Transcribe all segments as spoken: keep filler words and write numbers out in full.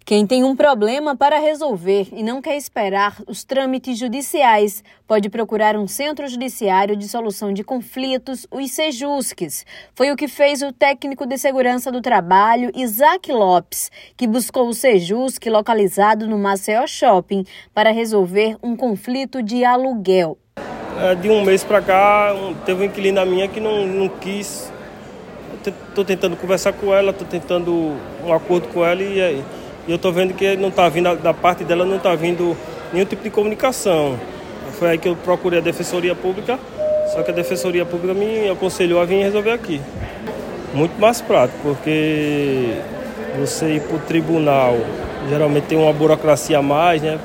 Quem tem um problema para resolver e não quer esperar os trâmites judiciais, pode procurar um Centro Judiciário de Solução de Conflitos, os Sejusques. Foi o que fez o técnico de segurança do trabalho, Isaac Lopes, que buscou o Sejusque localizado no Maceió Shopping para resolver um conflito de aluguel. É, de um mês para cá, teve uma inquilina minha que não, não quis. Estou tentando conversar com ela, estou tentando um acordo com ela e... E eu estou vendo que não está vindo, da parte dela não está vindo nenhum tipo de comunicação. Foi aí que eu procurei a Defensoria Pública, só que a Defensoria Pública me aconselhou a vir resolver aqui. Muito mais prático, porque você ir para o tribunal, geralmente tem uma burocracia a mais, né?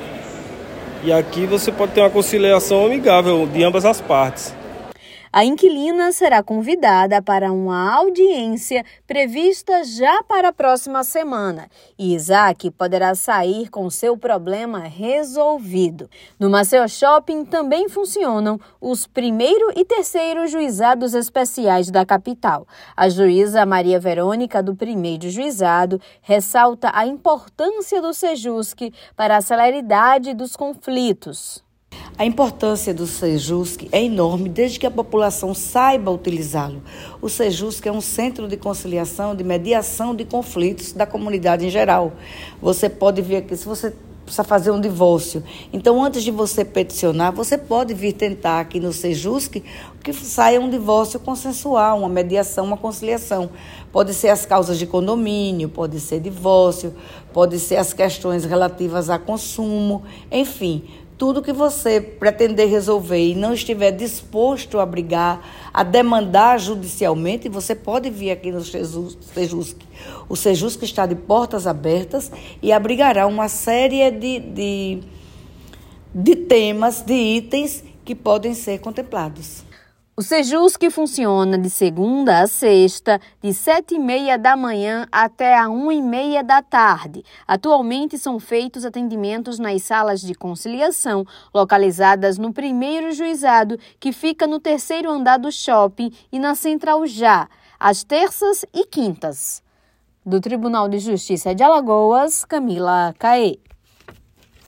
E aqui você pode ter uma conciliação amigável de ambas as partes. A inquilina será convidada para uma audiência prevista já para a próxima semana e Isaac poderá sair com seu problema resolvido. No Maceió Shopping também funcionam os primeiro e terceiro juizados especiais da capital. A juíza Maria Verônica, do primeiro juizado, ressalta a importância do Sejusque para a celeridade dos conflitos. A importância do Sejusque é enorme desde que a população saiba utilizá-lo. O Sejusque é um centro de conciliação, de mediação de conflitos da comunidade em geral. Você pode vir aqui, se você precisa fazer um divórcio, então antes de você peticionar, você pode vir tentar aqui no Sejusque que saia um divórcio consensual, uma mediação, uma conciliação. Pode ser as causas de condomínio, pode ser divórcio, pode ser as questões relativas a consumo, enfim... Tudo que você pretender resolver e não estiver disposto a brigar, a demandar judicialmente, você pode vir aqui no Sejusque. O Sejusque está de portas abertas e abrigará uma série de, de, de temas, de itens que podem ser contemplados. O Sejusque funciona de segunda a sexta, de sete e meia da manhã até a uma e meia da tarde. Atualmente são feitos atendimentos nas salas de conciliação, localizadas no primeiro juizado, que fica no terceiro andar do shopping, e na Central Já, às terças e quintas. Do Tribunal de Justiça de Alagoas, Camila Caê.